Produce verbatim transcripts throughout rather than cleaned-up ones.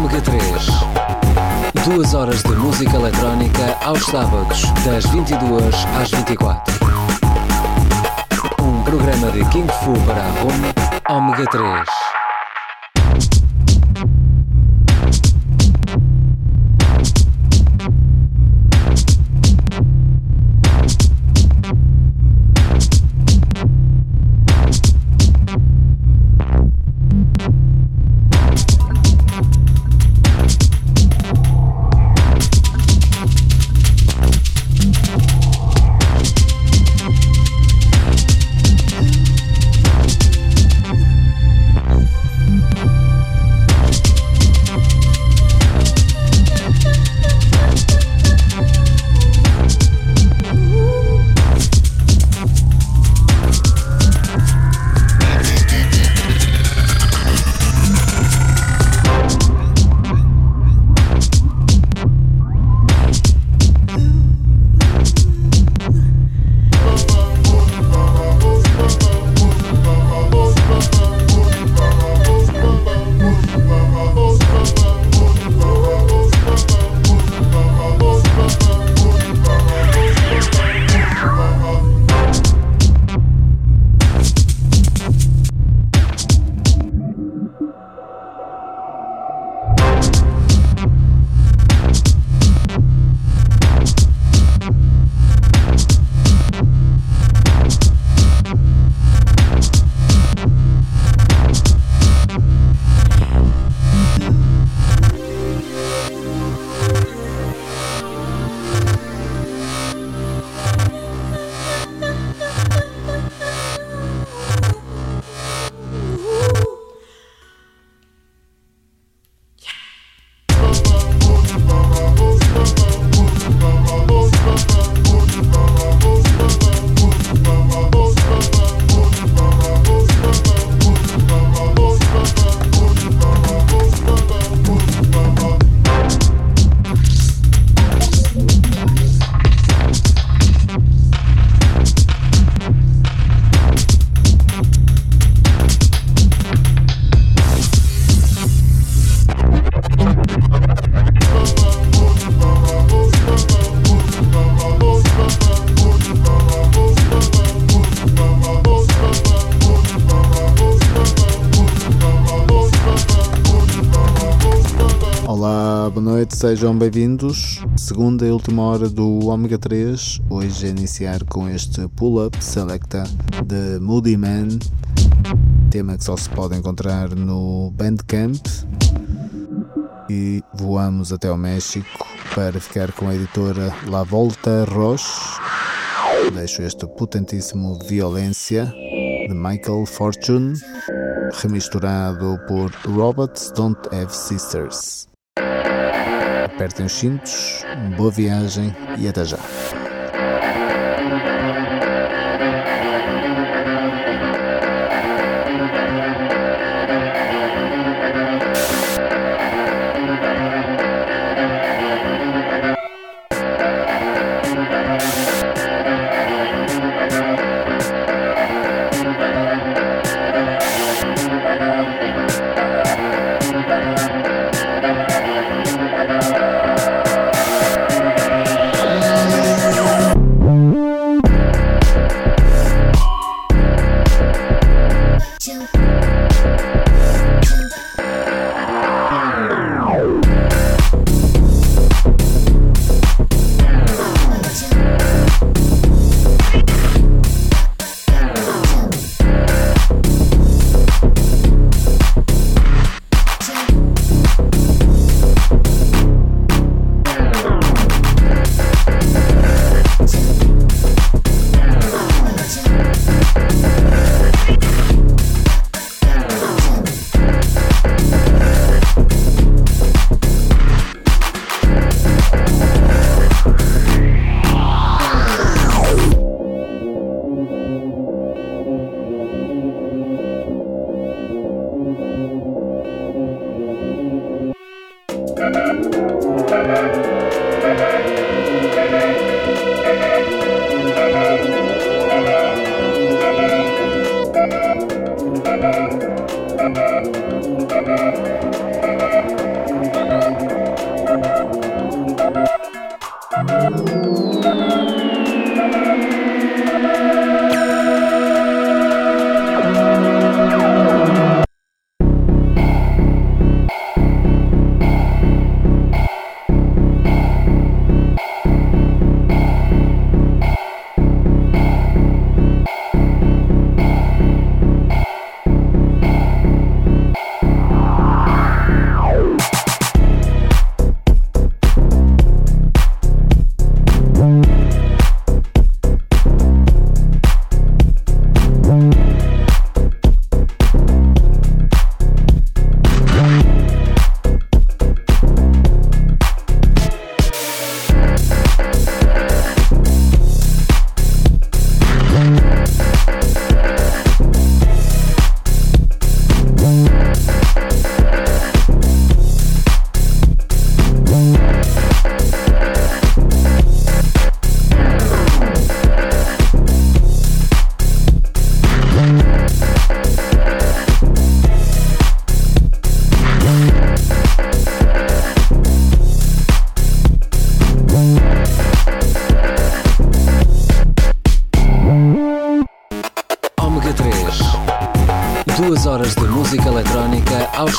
Ômega três. Duas horas de música eletrónica aos sábados, das vinte e duas às vinte e quatro. Um programa de King Fu para a Roma, Ômega três. Sejam bem-vindos, segunda e última hora do Ômega três, hoje a iniciar com este Pull-Up Selecta de Moody Man, tema que só se pode encontrar no Bandcamp, e voamos até ao México para ficar com a editora La Volta Roche. Deixo este potentíssimo Violência de Michael Fortune, remisturado por Robots Don't Have Sisters. Apertem os cintos, boa viagem e até já. Yeah.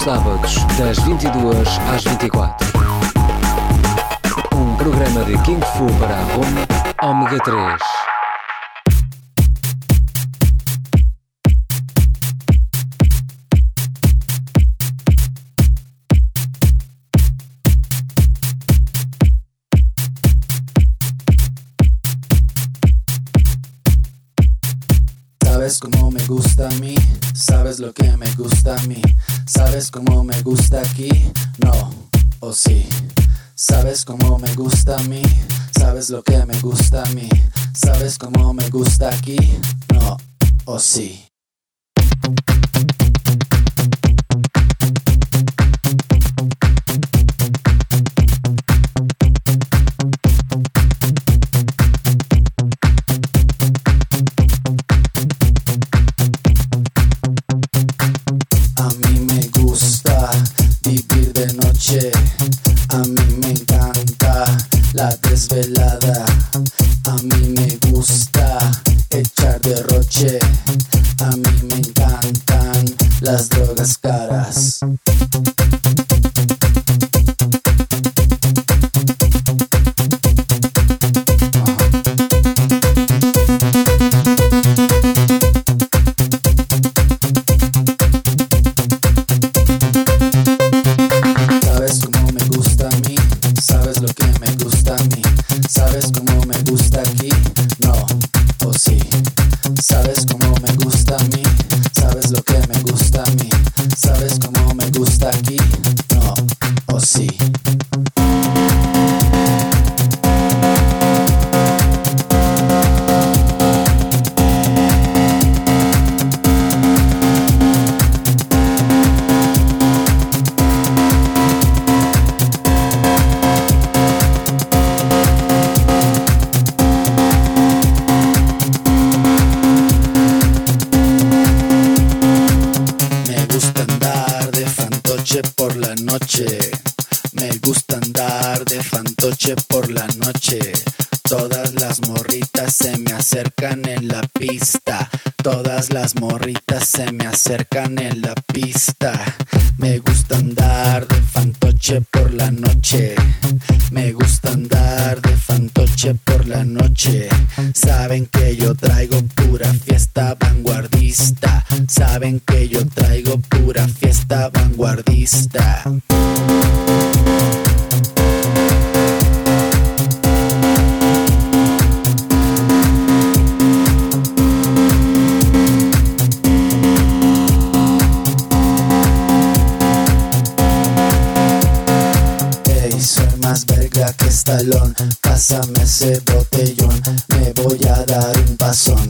sábados, das vinte e duas às vinte e quatro. Um programa de King Fu para a Home, Ômega três. Sabes cómo me gusta a mí, sabes lo que me gusta a mí, sabes cómo me gusta aquí, no, o sí. Sabes cómo me gusta a mí, sabes lo que me gusta a mí, sabes cómo me gusta aquí, no, o sí. A mí me encanta la desvelada, a mí me gusta echar derroche, a mí me encantan las drogas caras. Me gusta andar de fantoche por la noche. Todas las morritas se me acercan en la pista. Todas las morritas se me acercan en la pista. Me gusta andar de fantoche por la noche. Me gusta andar de fantoche por la noche. Saben que yo traigo pura fiesta vanguardista. Saben que yo traigo pura fiesta vanguardista. Más verga que Stallone, pásame ese botellón, me voy a dar un pasón.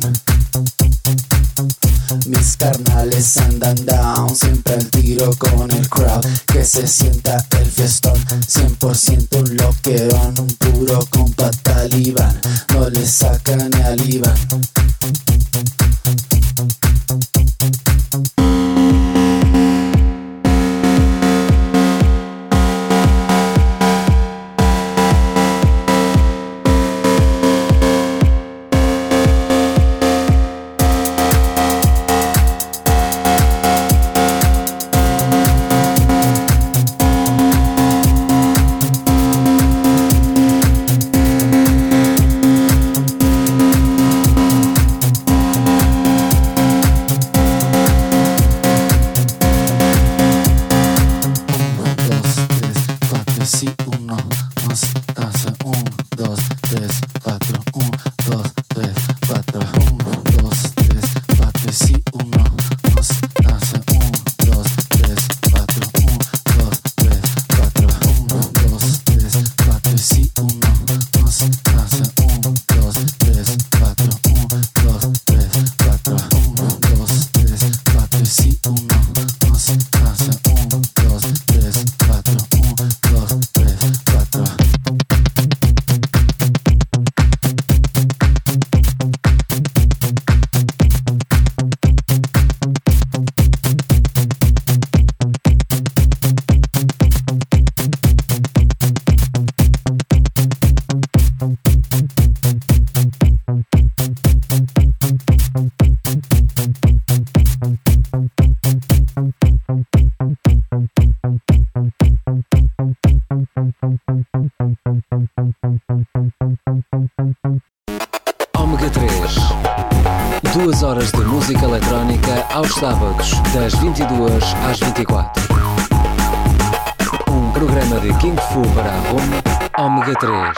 Mis carnales andan down, siempre al tiro con el crowd, que se sienta el fiestón, cien por ciento un loquerón, un puro compa talibán, no le sacan ni al Iván. Dos, tres, cuatro, uno, dos, tres, aos sábados, das vinte e duas às vinte e quatro. Um programa de Kung Fu para a Roma, Ômega três.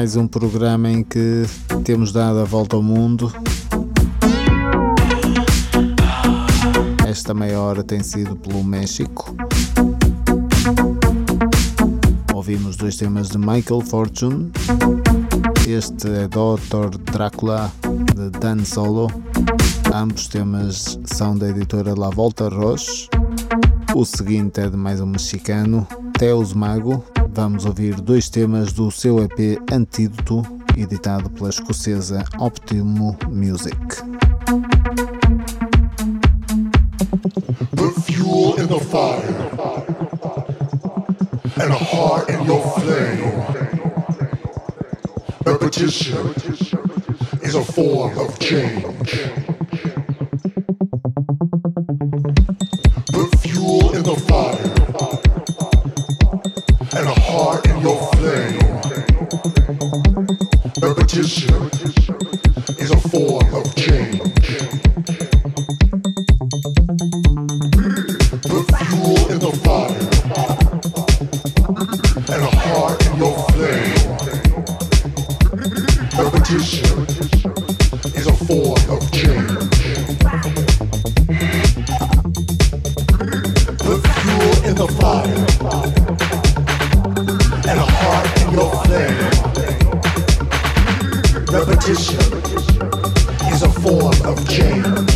mais um programa em que temos dado a volta ao mundo. Esta meia hora tem sido pelo México. Ouvimos dois temas de Michael Fortune. Este é doutor Drácula, de Dan Solo. Ambos temas são da editora La Volta Roche. O seguinte é de mais um mexicano, Teus Mago. Vamos ouvir dois temas do seu E P Antídoto, editado pela escocesa Optimo Music. The fuel in the fire and a heart in your flame. Repetition is a form of change. The fuel in the fire and a heart in your flame. Repetition is a form of change. The fuel in the fire and a heart in your flame. Repetition is a form of change. The fuel in the fire and a heart in your flame. Repetition is a form of change.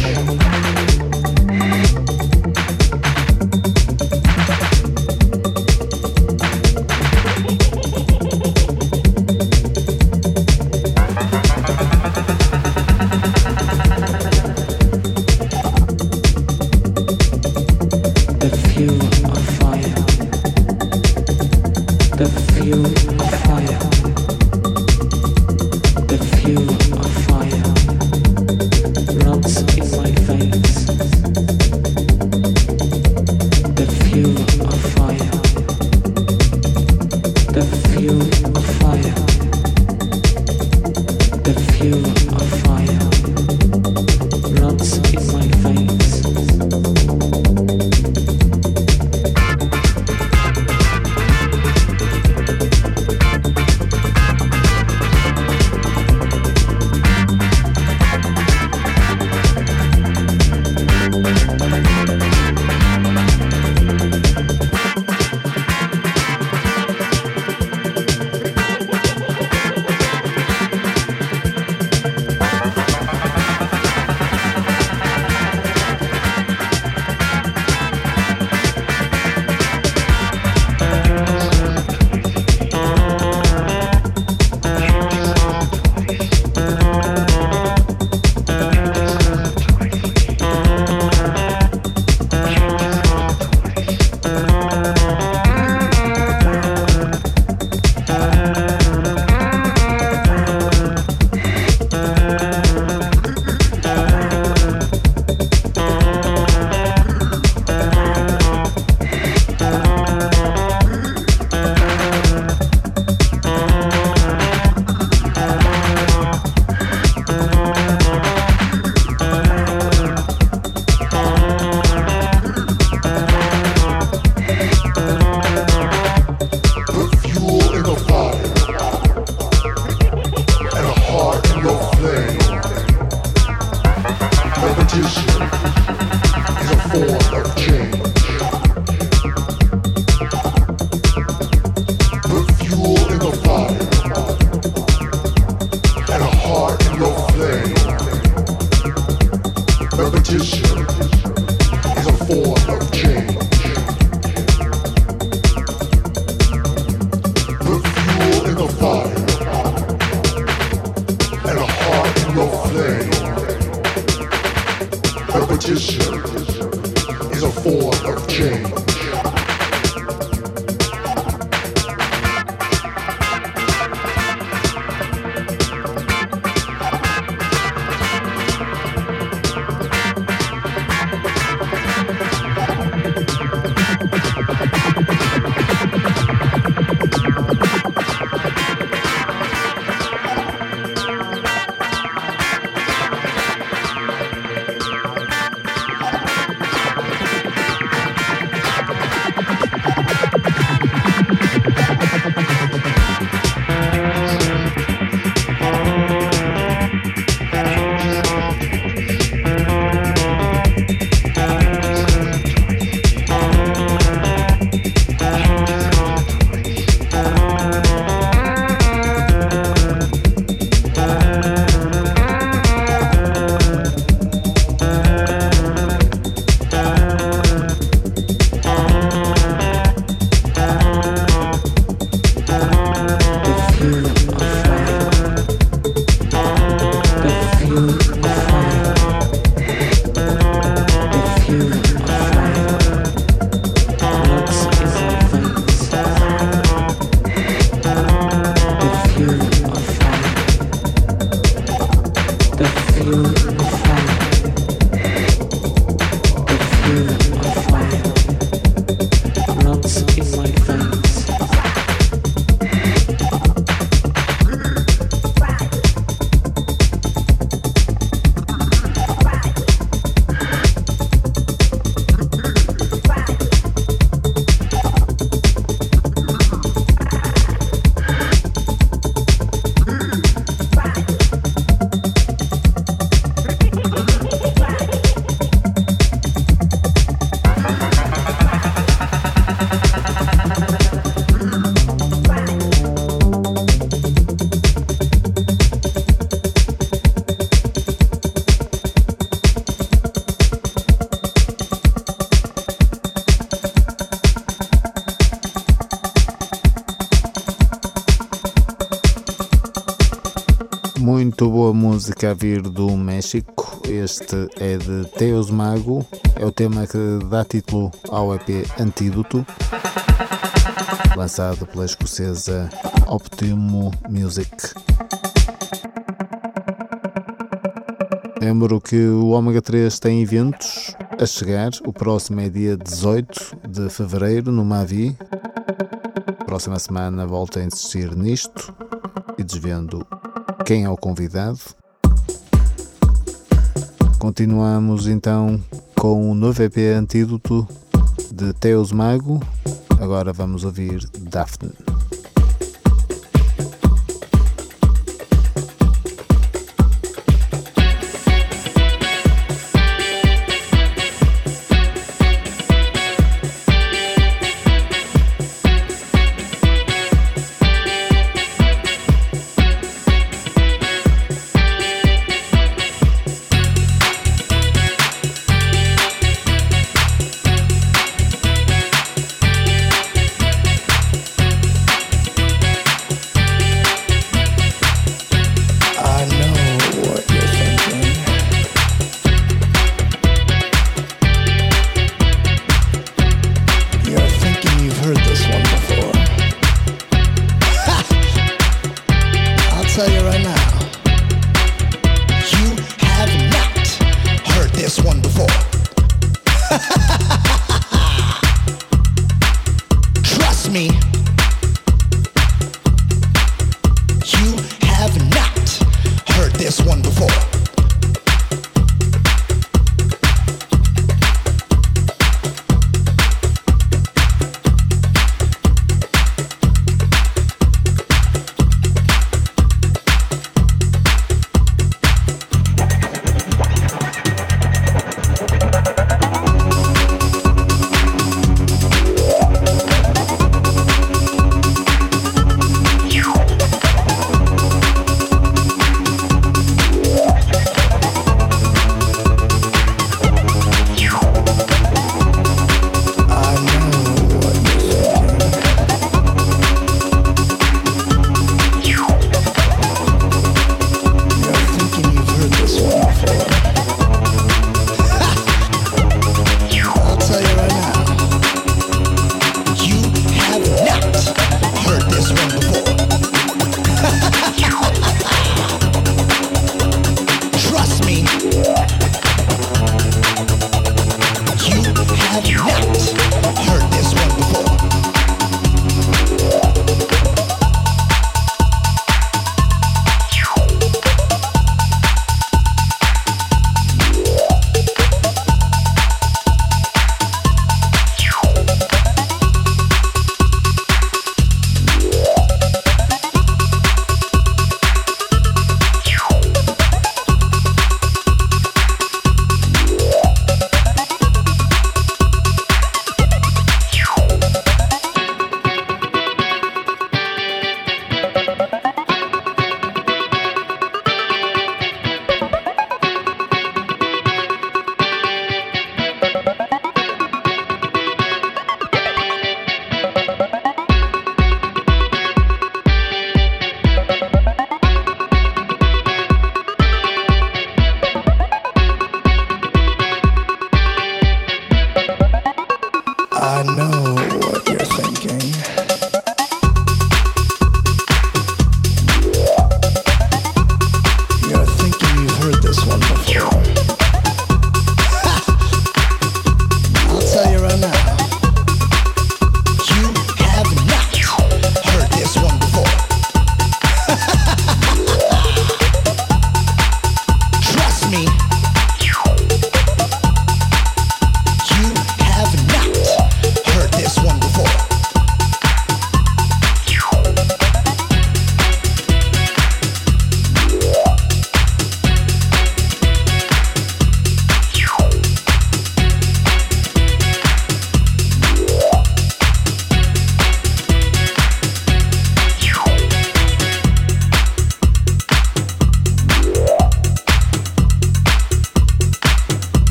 Muito boa música a vir do México. Este é de Teos Mago, é o tema que dá título ao E P Antídoto, lançado pela escocesa Optimo Music. Lembro que o Ômega três tem eventos a chegar. O próximo é dia dezoito de fevereiro no Mavi. Próxima semana volto a insistir nisto e desvendo quem é o convidado. Continuamos então com o novo E P Antídoto de Teos Mago. Agora vamos ouvir Daphne.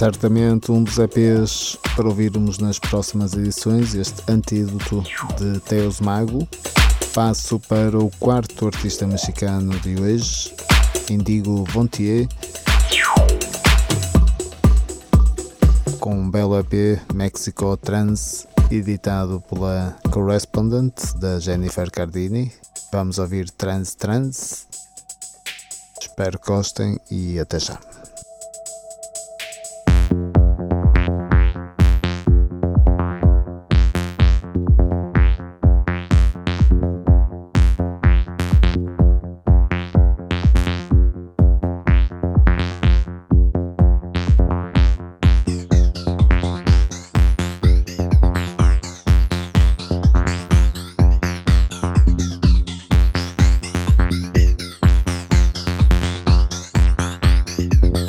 Certamente um dos E Ps para ouvirmos nas próximas edições, este Antídoto de Teos Mago. Passo para o quarto artista mexicano de hoje, Indigo Vontier, com um belo E P Mexico Trance, editado pela Correspondent da Jennifer Cardini. Vamos ouvir Trance Trance. Espero que gostem e até já. We'll be right back.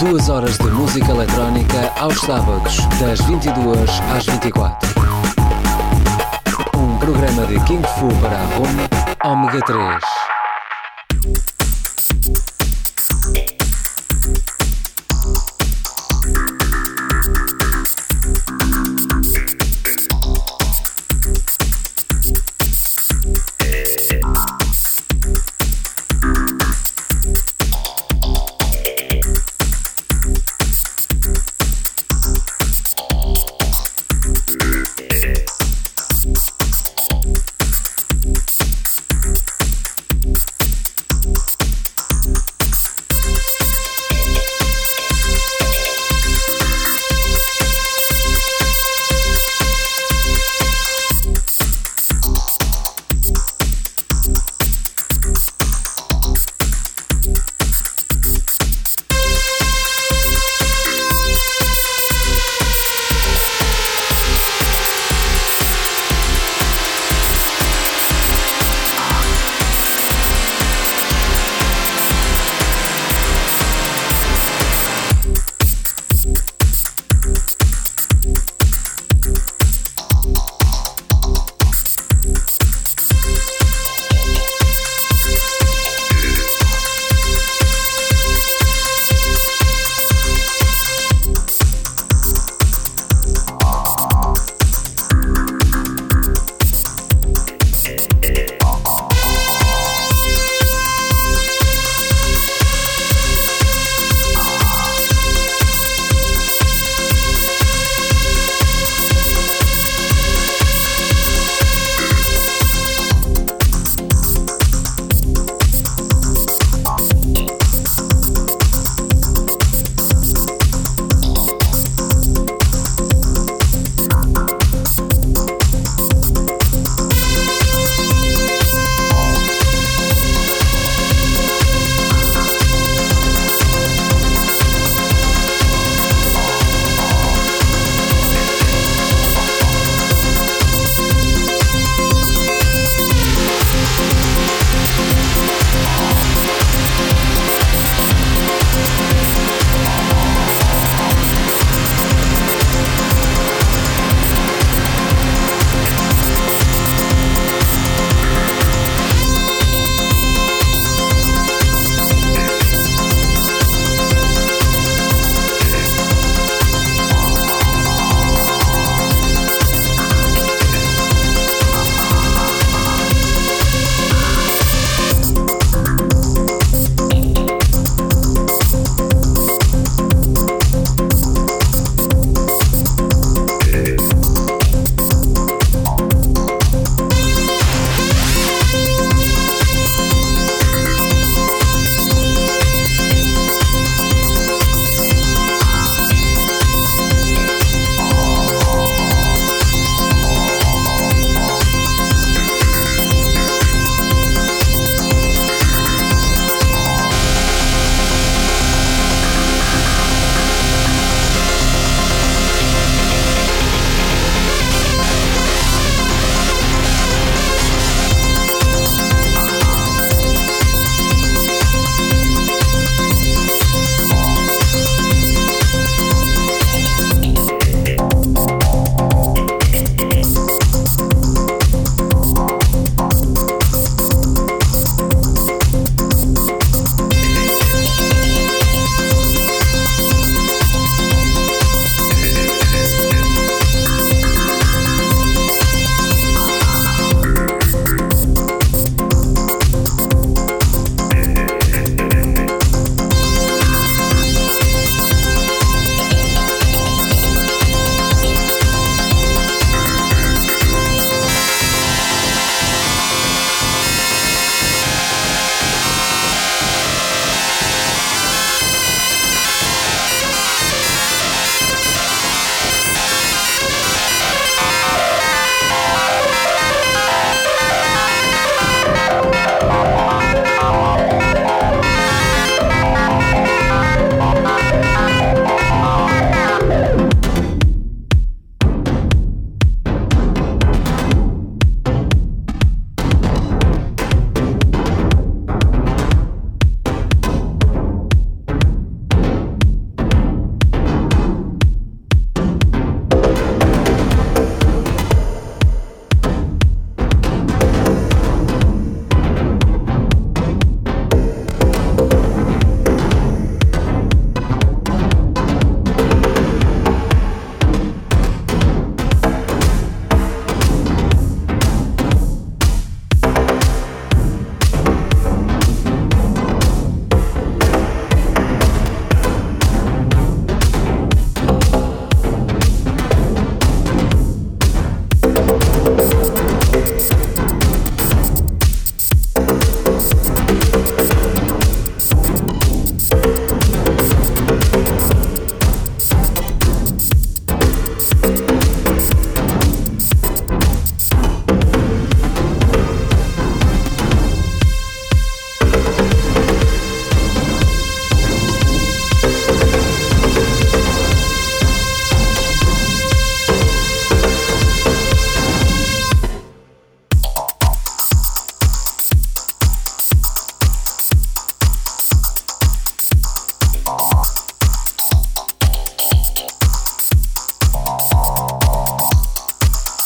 Duas horas de música eletrónica aos sábados, das vinte e duas às vinte e quatro. Um programa de King Fu para a Home, Ômega três.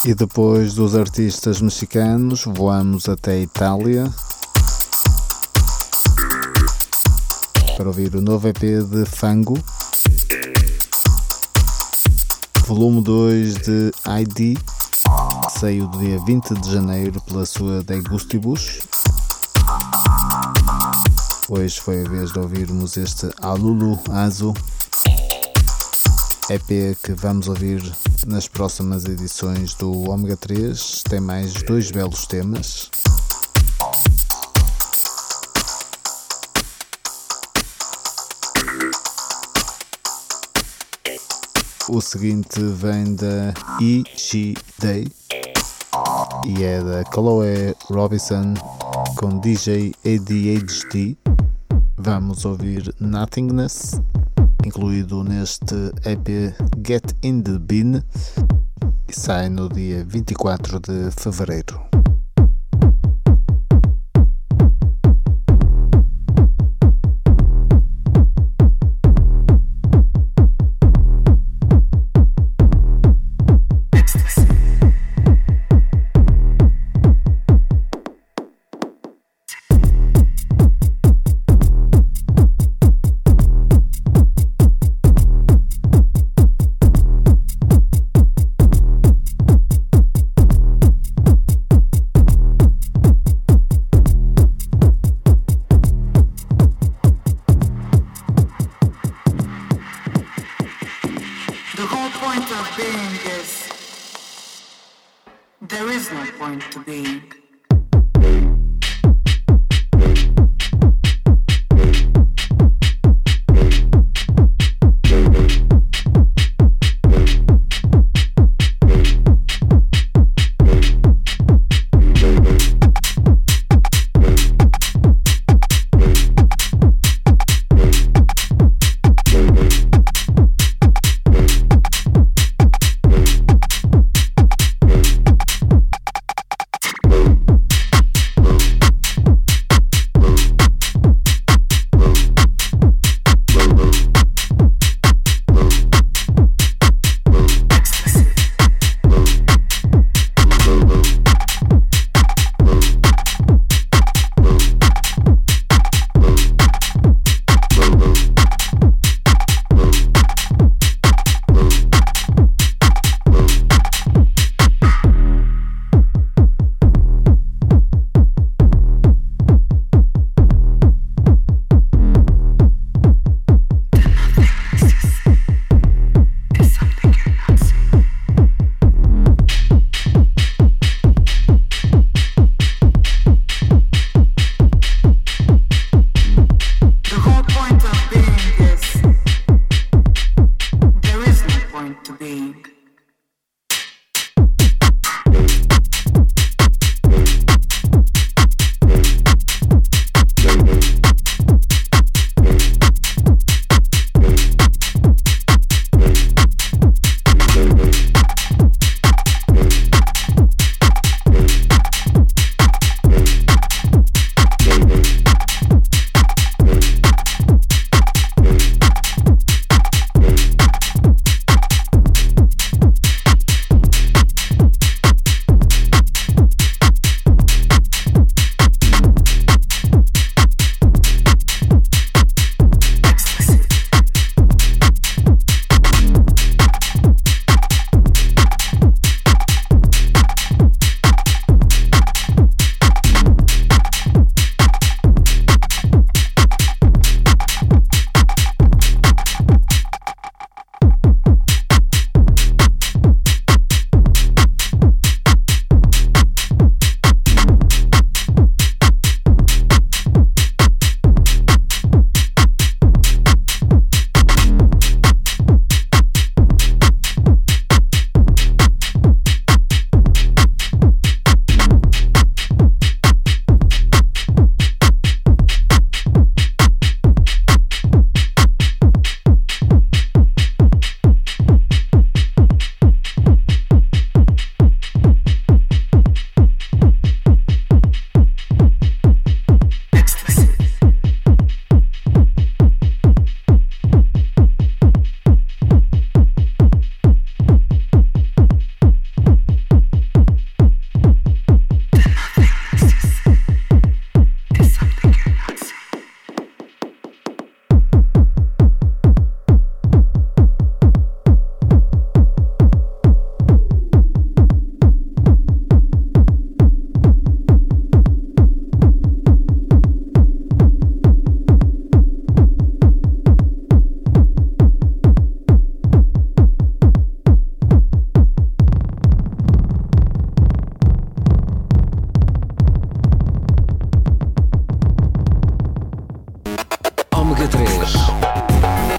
E depois dos artistas mexicanos, voamos até a Itália para ouvir o novo E P de Fango, volume dois de I D, saiu do dia vinte de janeiro pela sua De Gustibus. Hoje foi a vez de ouvirmos este Alulu Azu, E P que vamos ouvir nas próximas edições do Ômega três. Tem mais dois belos temas. O seguinte vem da E G Day e é da Chloe Robinson com D J A D H D. Vamos ouvir Nothingness, incluído neste E P Get in the Bin, e sai no dia vinte e quatro de fevereiro.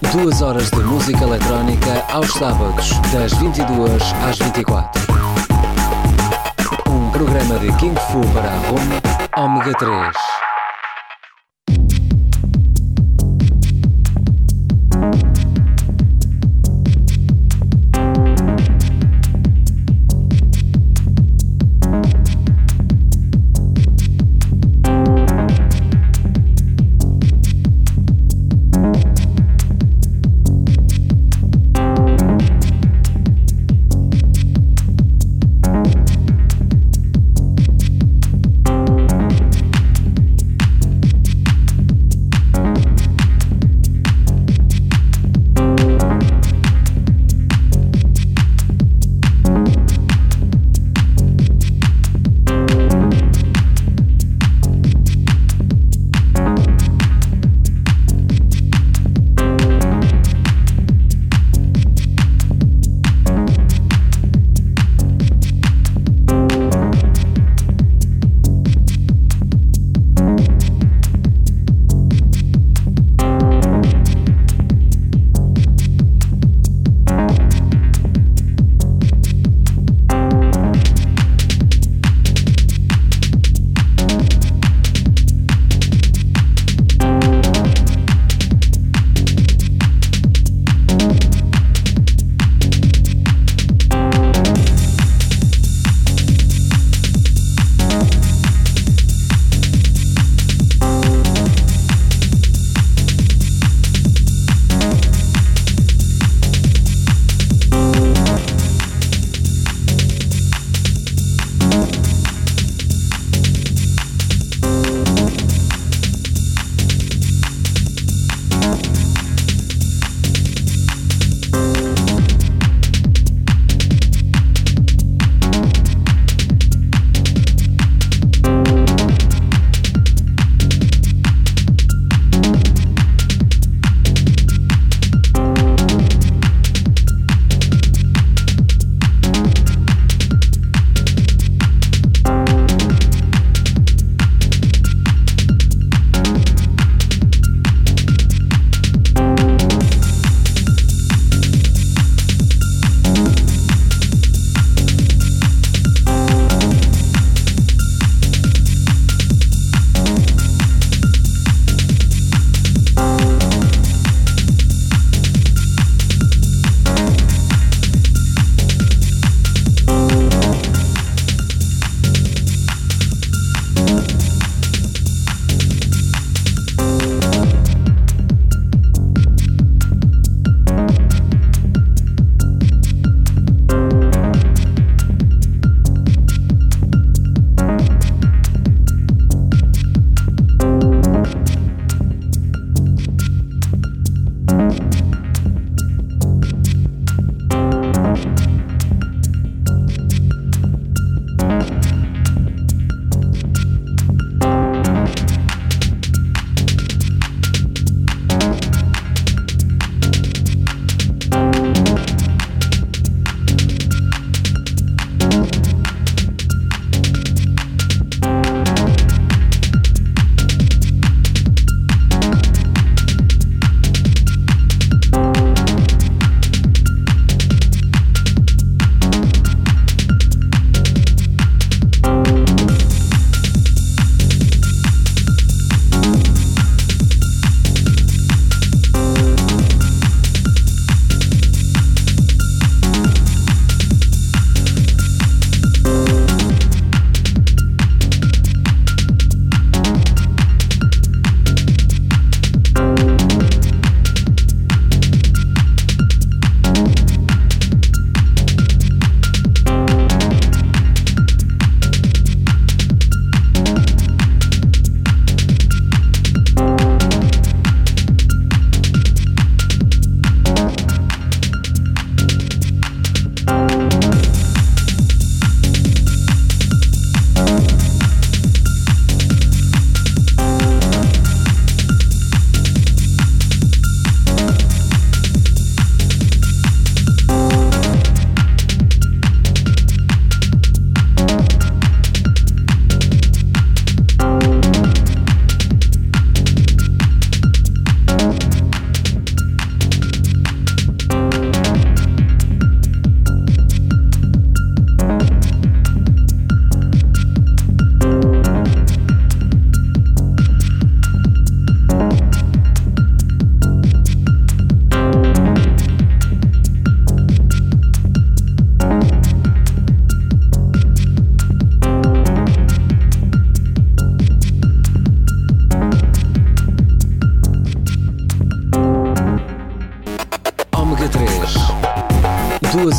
Duas horas de música eletrónica aos sábados, das vinte e duas às vinte e quatro. Um programa de King Fu para a Home Ômega três.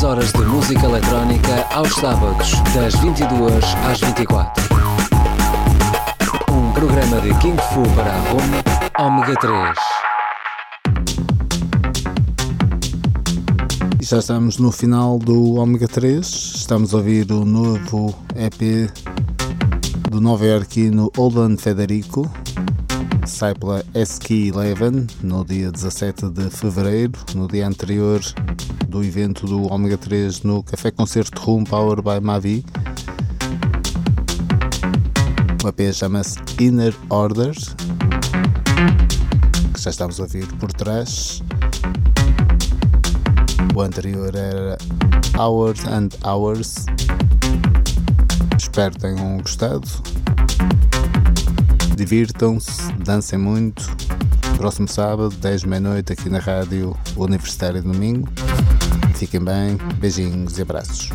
duas horas de música eletrónica aos sábados, das vinte e duas às vinte e quatro. Um programa de King Fu para a Home Ômega três. E já estamos no final do Ômega três. Estamos a ouvir o novo E P do nova-iorquino Olden Federico. Sai pela S K onze no dia dezassete de fevereiro, no dia anterior do evento do Ômega três no Café Concerto Room Power by Mavi. O E P chama-se Inner Order, que já estamos a ouvir por trás. O anterior era Hours and Hours. Espero que tenham gostado. Divirtam-se, dancem muito. Próximo sábado, dez da meia-noite, aqui na Rádio Universitária de Domingo. Fiquem bem, beijinhos e abraços.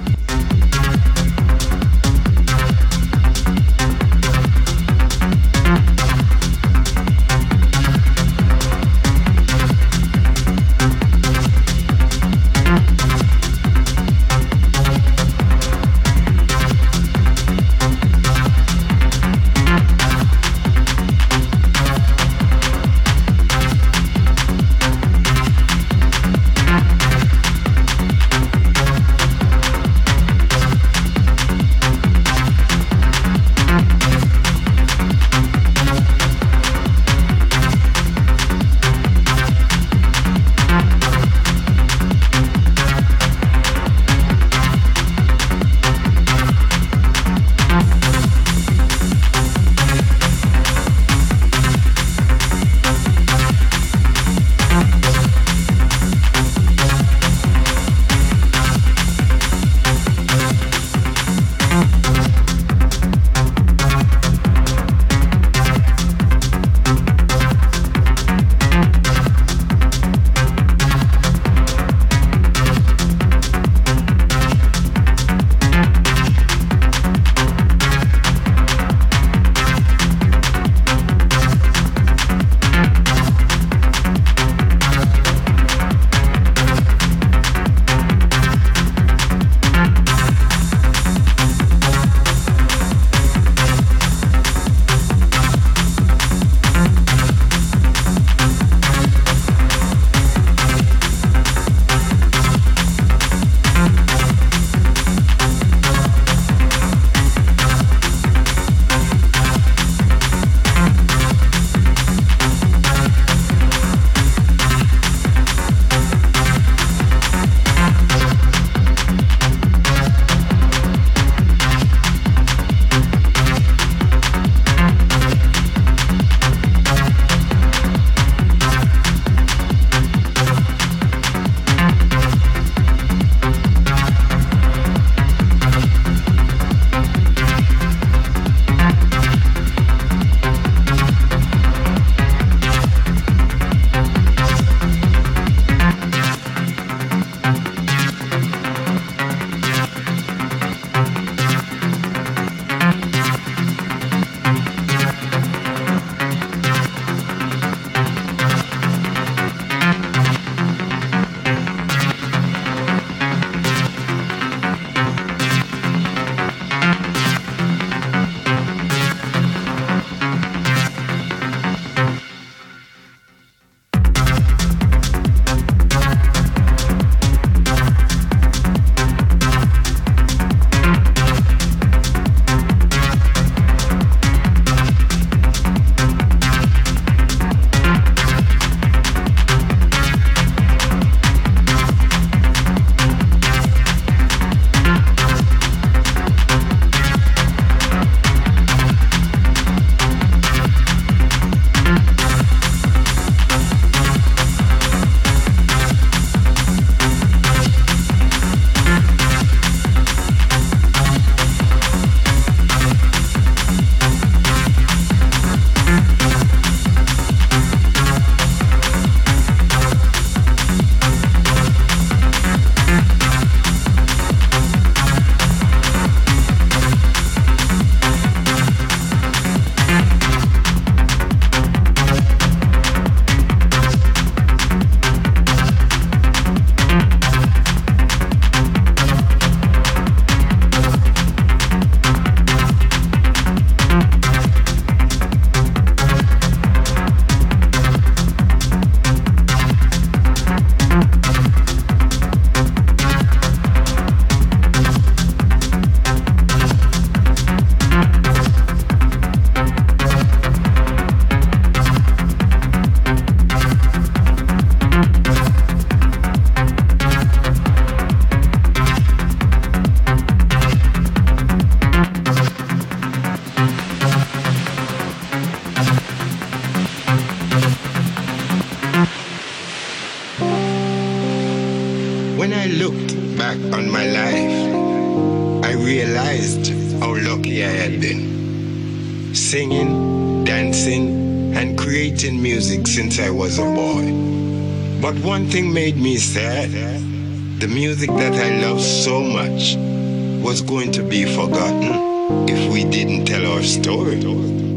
singing, dancing, and creating music since I was a boy. But one thing made me sad. The music that I loved so much was going to be forgotten if we didn't tell our story.